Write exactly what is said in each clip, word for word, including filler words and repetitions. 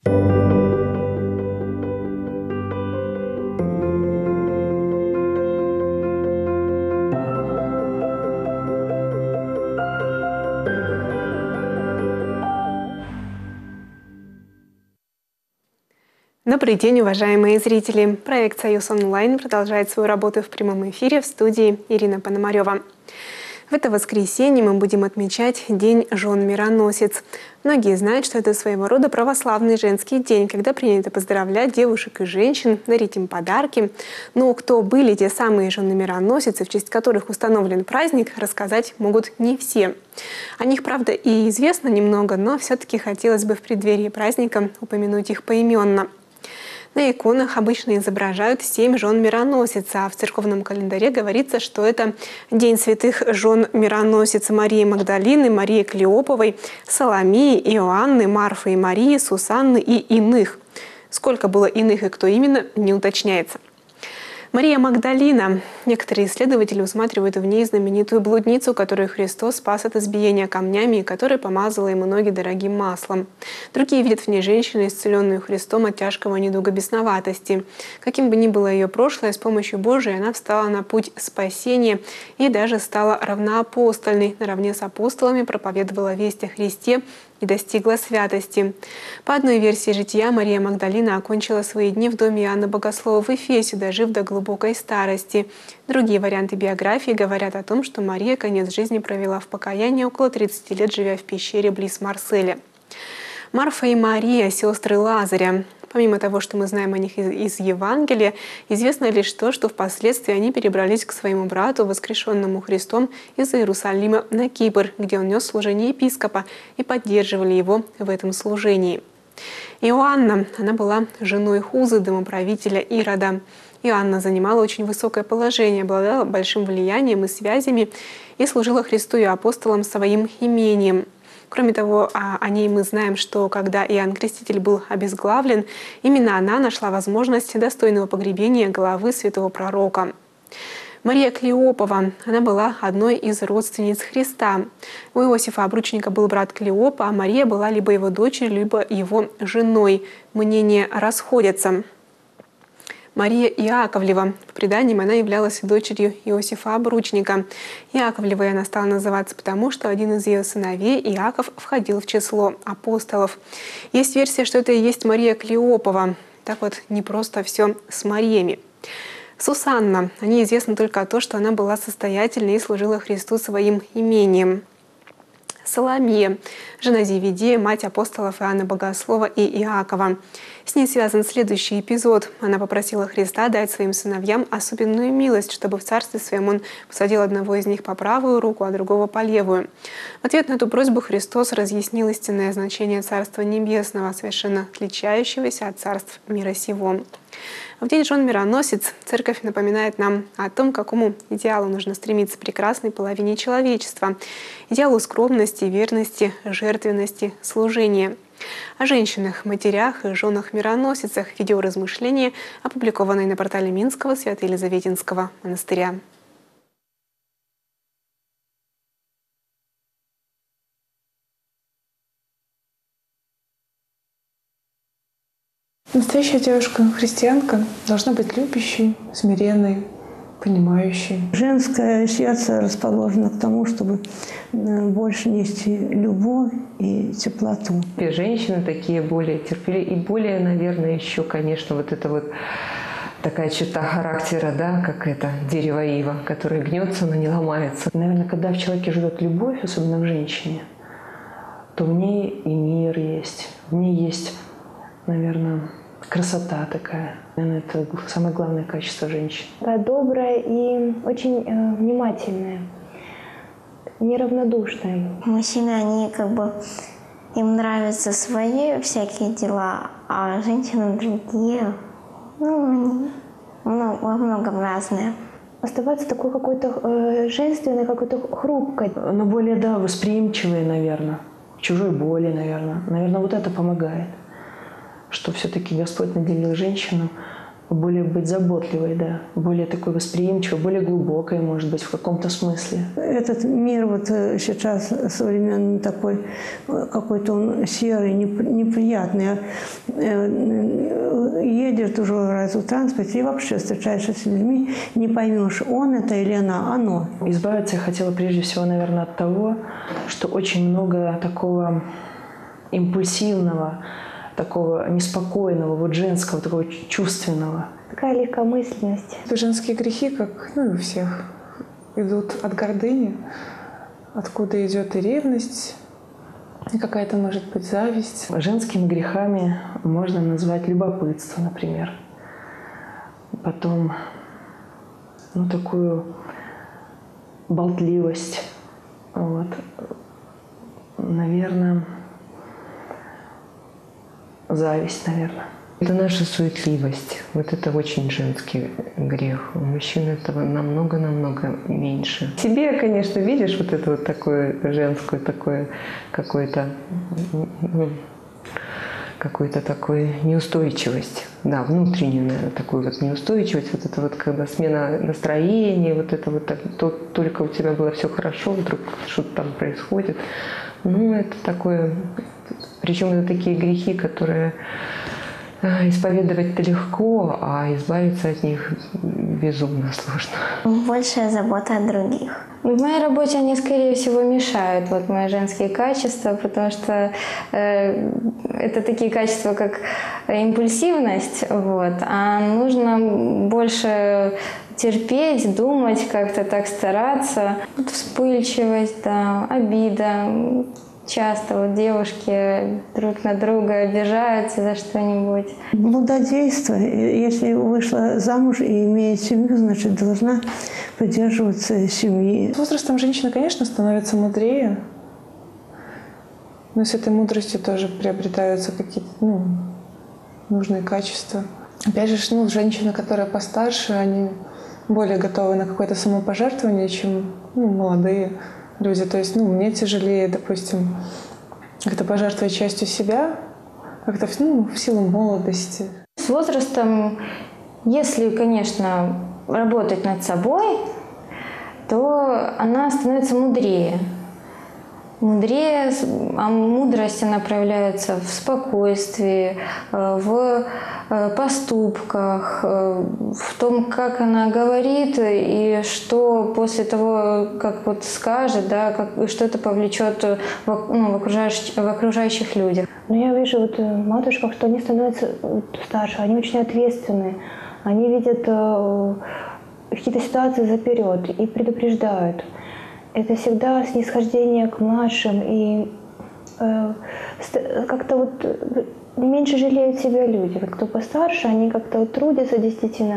Добрый день, уважаемые зрители! Проект «Союз онлайн» продолжает свою работу в прямом эфире, в студии Ирина Пономарева. В это воскресенье мы будем отмечать День жен-мироносец. Многие знают, что это своего рода православный женский день, когда принято поздравлять девушек и женщин, дарить им подарки. Но кто были те самые жены-мироносицы, в честь которых установлен праздник, рассказать могут не все. О них, правда, и известно немного, но все-таки хотелось бы в преддверии праздника упомянуть их поименно. На иконах обычно изображают семь жен-мироносиц, а в церковном календаре говорится, что это День святых жен-мироносиц Марии Магдалины, Марии Клеоповой, Соломии, Иоанны, Марфы и Марии, Сусанны и иных. Сколько было иных и кто именно, не уточняется. Мария Магдалина. Некоторые исследователи усматривают в ней знаменитую блудницу, которую Христос спас от избиения камнями и которая помазала ему ноги дорогим маслом. Другие видят в ней женщину, исцеленную Христом от тяжкого недуга бесноватости. Каким бы ни было ее прошлое, с помощью Божией она встала на путь спасения и даже стала равноапостольной. Наравне с апостолами проповедовала весть о Христе и достигла святости. По одной версии жития, Мария Магдалина окончила свои дни в доме Иоанна Богослова в Эфесе, дожив до глубокой старости. Другие варианты биографии говорят о том, что Мария конец жизни провела в покаянии, около тридцати лет живя в пещере близ Марселя. Марфа и Мария – сестры Лазаря. Помимо того, что мы знаем о них из Евангелия, известно лишь то, что впоследствии они перебрались к своему брату, воскрешенному Христом, из Иерусалима на Кипр, где он нес служение епископа, и поддерживали его в этом служении. Иоанна, она была женой Хузы, домоправителя Ирода. Иоанна занимала очень высокое положение, обладала большим влиянием и связями и служила Христу и апостолам своим имением. Кроме того, о ней мы знаем, что когда Иоанн Креститель был обезглавлен, именно она нашла возможность достойного погребения головы святого пророка. Мария Клеопова, она была одной из родственниц Христа. У Иосифа Обручника был брат Клеопа, а Мария была либо его дочерью, либо его женой. Мнения расходятся. Мария Иаковлева. По преданиям, она являлась дочерью Иосифа Обручника. Иаковлевой она стала называться потому, что один из ее сыновей, Иаков, входил в число апостолов. Есть версия, что это и есть Мария Клеопова. Так вот, не просто все с Мариями. Сусанна. О ней известно только то, что она была состоятельной и служила Христу своим имением. Соломия, жена Зеведея, мать апостолов Иоанна Богослова и Иакова. С ней связан следующий эпизод. Она попросила Христа дать своим сыновьям особенную милость, чтобы в царстве своем он посадил одного из них по правую руку, а другого по левую. В ответ на эту просьбу Христос разъяснил истинное значение Царства Небесного, совершенно отличающегося от царств мира сего. В День жен-мироносец Церковь напоминает нам о том, к какому идеалу нужно стремиться прекрасной половине человечества. Идеалу скромности, верности, жертвенности, служения. О женщинах, матерях и женах-мироносицах видеоразмышления, опубликованные на портале Минского Свято-Елизаветинского монастыря. Настоящая девушка-христианка должна быть любящей, смиренной, понимающей. Женское сердце расположено к тому, чтобы больше нести любовь и теплоту. И женщины такие более терпеливые и более, наверное, еще, конечно, вот это вот такая черта характера, да, как это дерево ива, которое гнется, но не ломается. Наверное, когда в человеке живет любовь, особенно в женщине, то в ней и мир есть, в ней есть, наверное, красота такая. Наверное, это самое главное качество женщины. Добрая и очень э, внимательная, неравнодушная. Мужчины, они как бы, им нравятся свои всякие дела, а женщины другие, ну, они много, во многом разные. Оставаться такой какой-то э, женственной, какой-то хрупкой. Но более, да, восприимчивой, наверное, к чужой боли, наверное. Наверное, вот это помогает. Что все-таки Господь наделил женщину более быть заботливой, да, более такой восприимчивой, более глубокой, может быть, в каком-то смысле. Этот мир вот сейчас современный такой, какой-то он серый, неприятный. Едешь уже раз в транспорте и вообще встречаешься с людьми, не поймешь, он это или она, оно. Избавиться я хотела прежде всего, наверное, от того, что очень много такого импульсивного, такого неспокойного, вот женского, такого чувственного. Такая легкомысленность. Женские грехи, как ну, у всех, идут от гордыни, откуда идет и ревность, и какая-то, может быть, зависть. Женскими грехами можно назвать любопытство, например. Потом, ну, такую болтливость. Вот. Наверное, зависть, наверное. Это наша суетливость. Вот это очень женский грех. У мужчин этого намного-намного меньше. В себе, конечно, видишь вот это вот такое женское, такое какое-то, ну, какую-то такую неустойчивость. Да, внутреннюю, наверное, такую вот неустойчивость. Вот это вот когда смена настроения, вот это вот так, то, только у тебя было все хорошо, вдруг что-то там происходит. Ну, это такое... Причем это такие грехи, которые исповедовать-то легко, а избавиться от них безумно сложно. Большая забота о других. В моей работе они, скорее всего, мешают, вот мои женские качества, потому что э, это такие качества, как импульсивность, вот, а нужно больше терпеть, думать, как-то так стараться. Вот вспыльчивость, да, обида. Часто вот девушки друг на друга обижаются за что-нибудь. Блудодейство. Если вышла замуж и имеет семью, значит, должна поддерживаться семьи. С возрастом женщина, конечно, становится мудрее, но с этой мудростью тоже приобретаются какие-то ну, нужные качества. Опять же, ну, женщины, которые постарше, они более готовы на какое-то самопожертвование, чем ну, молодые люди. То есть, ну, мне тяжелее, допустим, как-то пожертвовать частью себя, как-то ну, в силу молодости. С возрастом, если, конечно, работать над собой, то она становится мудрее. Мудрее, а мудрость она проявляется в спокойствии, в поступках, в том, как она говорит и что после того, как вот скажет, да, как, что это повлечет в, ну, в, окружающих, в окружающих людях. Но я вижу вот матушках, что они становятся старше, они очень ответственны, они видят э, какие-то ситуации заперед и предупреждают. Это всегда снисхождение к младшим и э, как-то вот меньше жалеют себя люди. Вот кто постарше, они как-то вот трудятся действительно.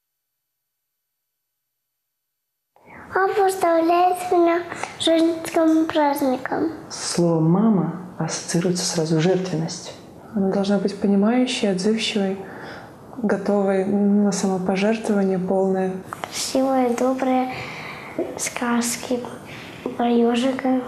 Он представляет меня женским праздником. Слово «мама» ассоциируется сразу жертвенность. Она должна быть понимающей, отзывчивой, готовой на самопожертвование полное. Красивая, добрая. Сказки про ежика,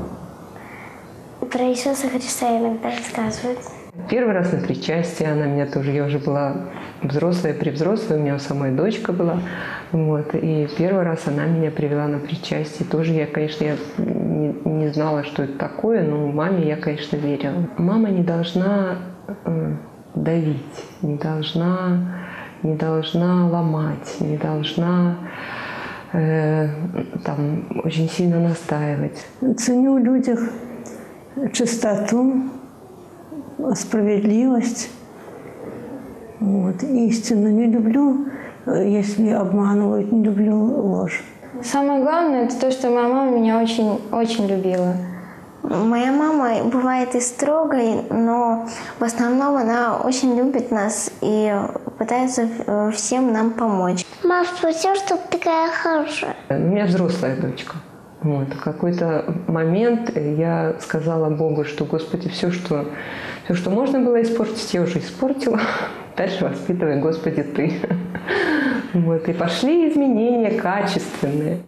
про Иисуса Христа иногда рассказывают. Первый раз на причастие она меня тоже, я уже была взрослая, превзрослая, у меня у самой дочка была. Вот, и первый раз она меня привела на причастие. Тоже я, конечно, я не, не знала, что это такое, но маме я, конечно, верила. Мама не должна э, давить, не должна, не должна ломать, не должна там очень сильно настаивать. Ценю в людях чистоту, справедливость, вот, истину. Не люблю, если обманывают, не люблю ложь. Самое главное – это то, что моя мама меня очень-очень любила. Моя мама бывает и строгой, но в основном она очень любит нас и пытается всем нам помочь. Мам, спасибо, что ты такая хорошая. У меня взрослая дочка. Вот. В какой-то момент я сказала Богу, что, Господи, все что, все, что можно было испортить, я уже испортила. Дальше воспитывай, Господи, Ты. Вот. И пошли изменения качественные.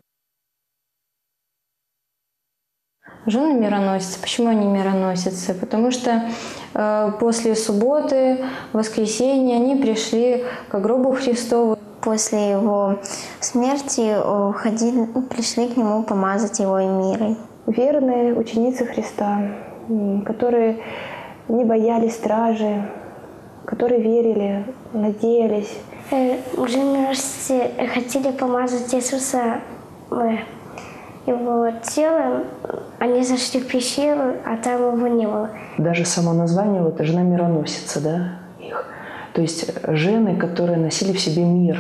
Жены мироносицы. Почему они мироносицы? Потому что после субботы, воскресенья они пришли к гробу Христову. После его смерти ходили, пришли к нему помазать его мирой. Верные ученицы Христа, которые не боялись стражи, которые верили, надеялись. Уже вместе хотели помазать Иисуса его телом. Они зашли в пещеру, а там его не было. Даже само название, вот жена мироносица, да, их. То есть жены, которые носили в себе мир.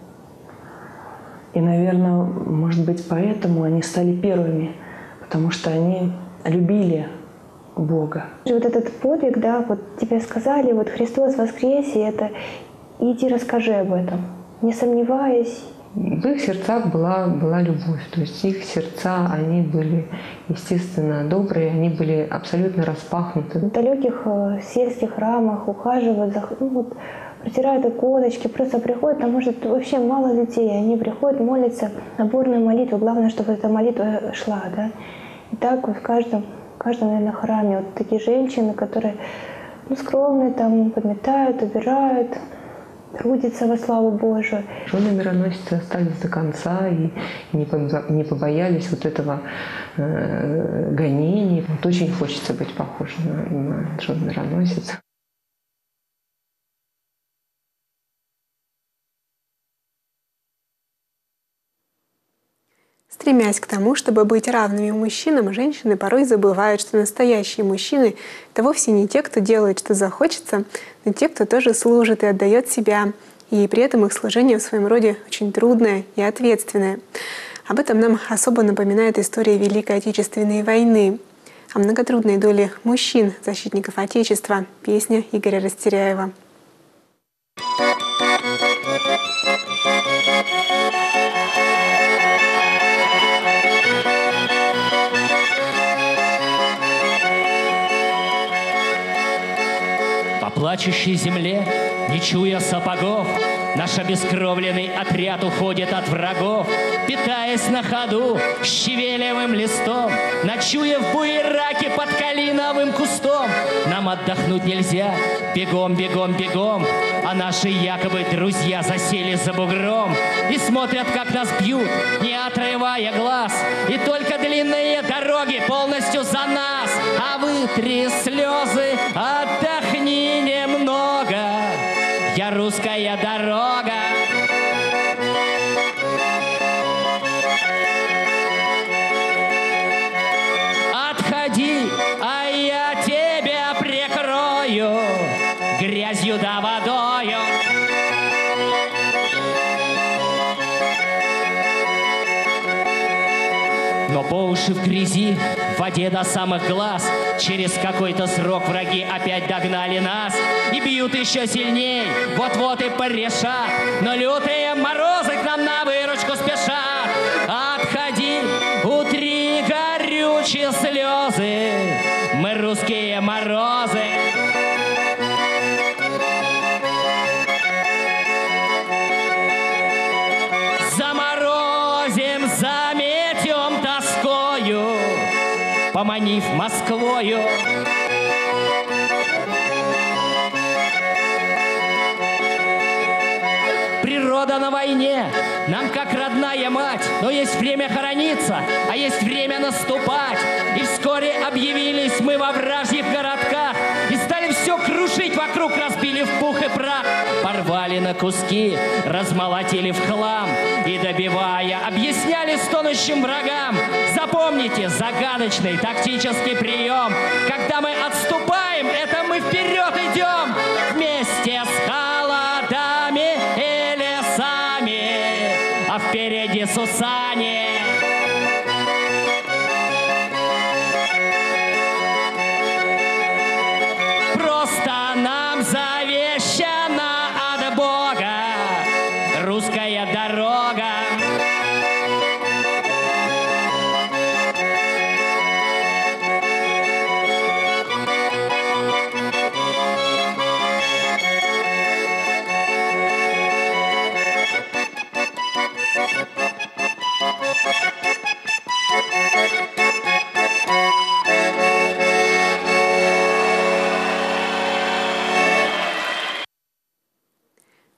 И, наверное, может быть, поэтому они стали первыми, потому что они любили Бога. Вот этот подвиг, да, вот тебе сказали, вот Христос воскресе, это иди расскажи об этом, не сомневаясь. В их сердцах была, была любовь, то есть их сердца, они были, естественно, добрые, они были абсолютно распахнуты. В далеких э, сельских храмах ухаживают, за, ну, вот, протирают иконочки, просто приходят, там может вообще мало людей, они приходят, молятся, наборную молитву, главное, чтобы эта молитва шла, да. И так вот в каждом, в каждом, наверное, храме вот такие женщины, которые, ну, скромные, там, подметают, убирают, трудятся во славу Божию. Жены мироносицы остались до конца и не побоялись вот этого э, гонения. Вот очень хочется быть похожим на, на жену мироносицу. Стремясь к тому, чтобы быть равными мужчинам, женщины порой забывают, что настоящие мужчины — это вовсе не те, кто делает, что захочется, но те, кто тоже служит и отдает себя. И при этом их служение в своем роде очень трудное и ответственное. Об этом нам особо напоминает история Великой Отечественной войны. О многотрудной доле мужчин, защитников Отечества, песня Игоря Растеряева. По плачущей земле, не чуя сапогов, наш обескровленный отряд уходит от врагов, питаясь на ходу щавелевым листом, ночуя в буераке под калиновым кустом. Нам отдохнуть нельзя, бегом, бегом, бегом, а наши якобы друзья засели за бугром и смотрят, как нас бьют, не отрывая глаз, и только длинные дороги полностью за нас. А вытри слезы, отдохни немного, я русская дорога. Отходи, а я тебя прикрою грязью да водою. Но по уши в грязи, в воде до самых глаз, через какой-то срок враги опять догнали нас и бьют еще сильней, вот-вот и порешат. Но лютые морозы к нам на выручку спешат. Отходи, утри горючие слезы, мы русские морозы. Заморозим, заметем тоскою, поманив Москвою. Природа на войне нам как родная мать, но есть время хорониться, а есть время наступать. И вскоре объявились мы во вражьих городках и стали все крушить вокруг, разбили в пух и прах, порвали на куски, размолотили в хлам и, добивая, объясняли стонущим врагам: запомните загадочный тактический прием. Когда мы отступаем, это мы вперед идем вместе с холодами и лесами, а впереди Сусани. Просто нам завещана от Бога русская дорога.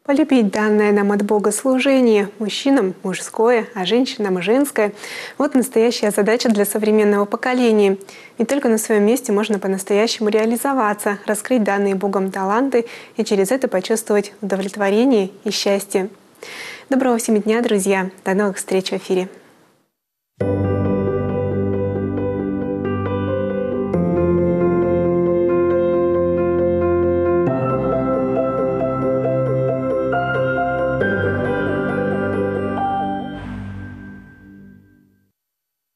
Полюбить данное нам от Бога служение, мужчинам – мужское, а женщинам – женское – вот настоящая задача для современного поколения. И только на своем месте можно по-настоящему реализоваться, раскрыть данные Богом таланты и через это почувствовать удовлетворение и счастье. Доброго всем дня, друзья! До новых встреч в эфире!